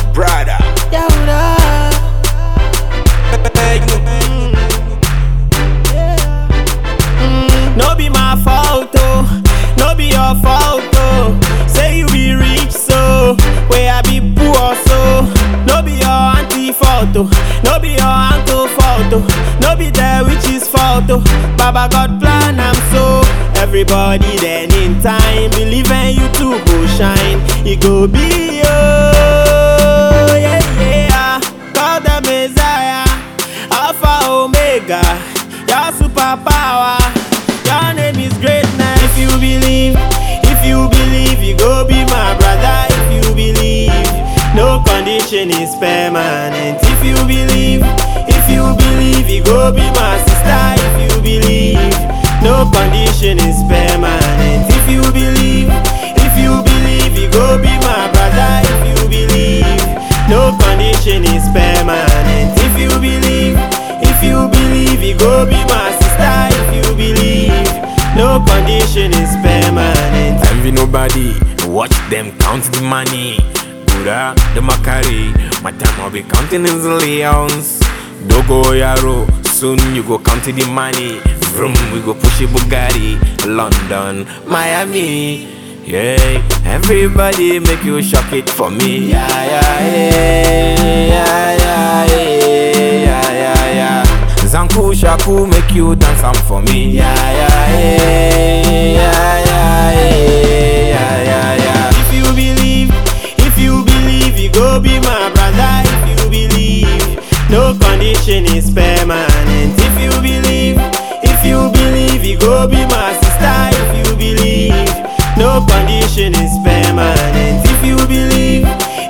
brother. No be my fault, oh. No be your fault, oh. Say you be rich, so where I be poor, so no be your auntie fault, oh. No be your uncle fault, oh. No be the witch's fault, oh. Baba God plan, I'm so. Everybody then in time, believe in you to go shine. It go be oh, yeah, yeah. God the Messiah, Alpha Omega, your superpower. Your name is greatness. If you believe, you go be my brother. If you believe, no condition is permanent. If you believe, you go be my sister. If you believe, no condition is permanent. If you believe, you go be my brother. If you believe, no condition is permanent. If you believe, you go be my sister. If you believe, no condition is permanent. Envy nobody, watch them count the money. Buddha, the Makari, my time I'll be counting in zillions. Dogo Yaro, soon you go count the money. Vroom, we go push a Bugatti. London, Miami, yeah. Everybody make you shock it for me. Yeah, yeah, yeah, yeah, yeah, yeah, yeah, yeah. Zanku Shaku make you dance am for me. Yeah, yeah, yeah, yeah, yeah, yeah, yeah, yeah. If you believe, you go be my brother. If you believe, no condition is permanent. If you believe, you go be my sister. If you believe, no condition is permanent. If you believe,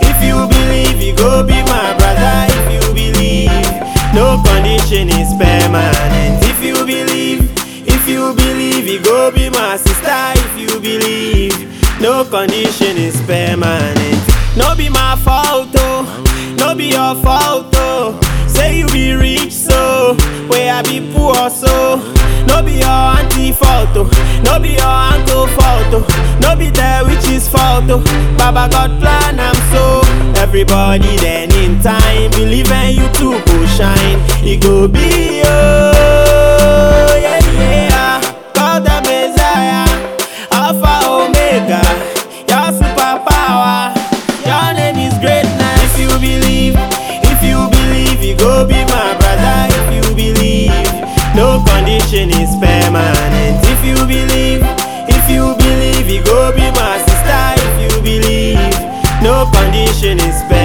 you go be my brother. If you believe, no condition is permanent. If you believe, you go be my sister. If you believe, no condition is permanent. No be my fault, oh. No be your fault, oh. Say you be rich, so where I be poor, so no be your auntie fault, oh. No be your uncle fault, oh. No be the witch's fault, oh. Baba God plan, I'm so. Everybody then in time, believe in you to go shine. It go be oh, yeah, yeah. God the Messiah, Alpha Omega, your superpower. Your name is greatness. If you believe, you go be my brother. If you believe, no condition is permanent. If you believe, you go be my sister. If you believe, no condition is permanent.